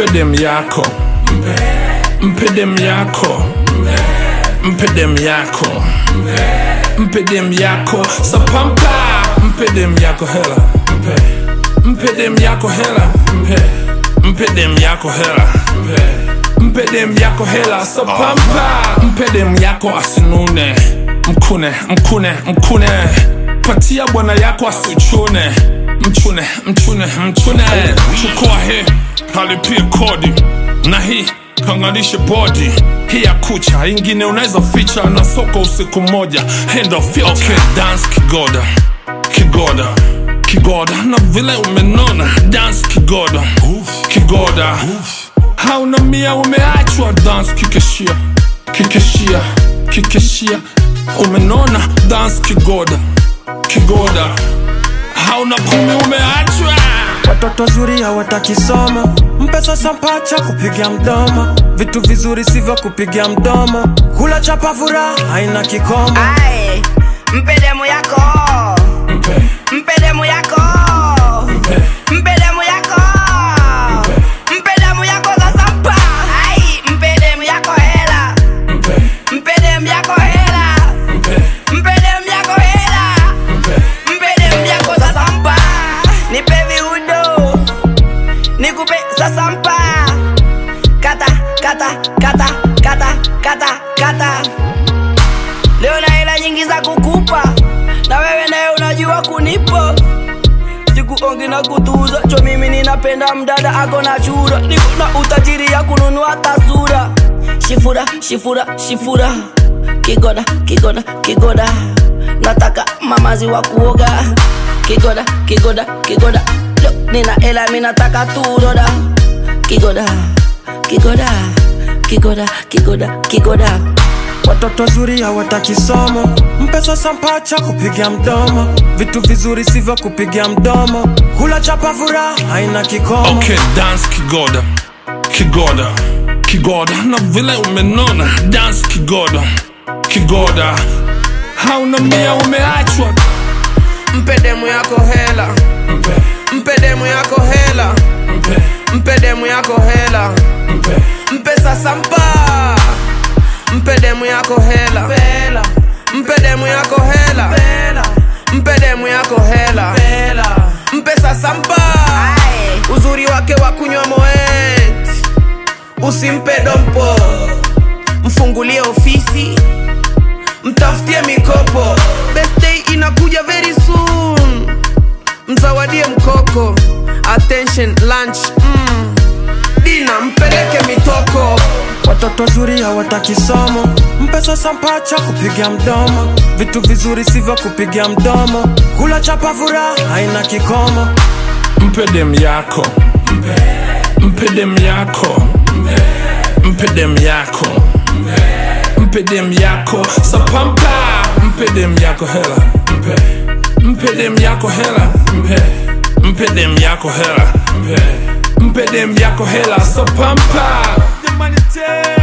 dem yako, mpe dem yako, mpe dem yako, mpe dem yako. Sapampa, mpe dem yako hela, mpe dem yako hela, mpe dem yako hela, mpe dem yako hela. Sapampa, mpe dem yako asinune, mkune, mkune, mkune. Patia bwana yako asichune, mchune, mchune, mchune. Chukua hii, halipie kodi, na hii kanganishe body. Hii ya kucha, ingine unaweza ficha na soko usiku moja. Hand of filter. Okay, dance kigoda, kigoda, kigoda. Na vile umenona, dance kigoda, kigoda. Hauna mia umeachwa, dance kikeshia, kikeshia, kikeshia. Umenona, dance kigoda, kigoda. Hauna kumi umeachwa. Watoto zuri hawataki somo, mpe sasa mpacha kupigia mdomo. Vitu vizuri sivyo kupigia mdomo. Kula chapa furaha haina kikomo. Aye, mpe demu yako, mpe demu yako, mpe demu yako, mpe demu yako za sampa. Aye, mpe demu yako hela, mpe demu yako hela, mpe demu yako hela, mpe demu yako za sampa. Nipe viudo, nikupe za sampa. Kata, kata, kata, kata, kata, kata. Leo na hela nyingi za kukupa, na wewe naye unajua kunipa. Sikuongi na kutuza, cho mimi ninapenda mdada ako na chura. Niko na utajiri ya kununua tasura. Shifura, shifura, shifura. Kigoda, kigoda, kigoda. Nataka mamazi wa kuoga. Kigoda, kigoda, kigoda. Leo nina hela mimi nataka turoda. Kigoda, kigoda, kigoda, kigoda, kigoda. Watoto zuri hawataki somo, mpe sasa mpacha kupigia mdomo. Vitu vizuri sivyo kupigia mdomo. Kula chapa furaha haina kikomo. Okay, dance kigoda, kigoda, kigoda. Na vile umenona, dance kigoda, kigoda. Hauna mia umeachwa. Mpe demu yako hela, mpe demu yako hela, mpe demu yako hela, mpe sasa mpa. Mpe demu yako hela, mpe demu yako hela, mpe demu yako hela, mpe sasa mpa. Uzuri wake wa kunywa moet, usimpe dompo. Mfungulie ofisi, mtafutie mikopo. Best day inakuja very soon, mzawadie mkoko. Attention lunch, dina mpeleke mitoko. Watoto zuri hawataki somo, mpe sasa mpacha kupigia mdomo. Vitu vizuri sivyo kupigia mdomo. Kula chapa furaha haina kikomo. Mpe dem yako, mpe dem yako, mpe dem yako, mpe dem yako. Sapampa, mpe dem yako hela, mpe dem yako hela, mpe dem yako hela, mpe dem yako hela. Sapampa.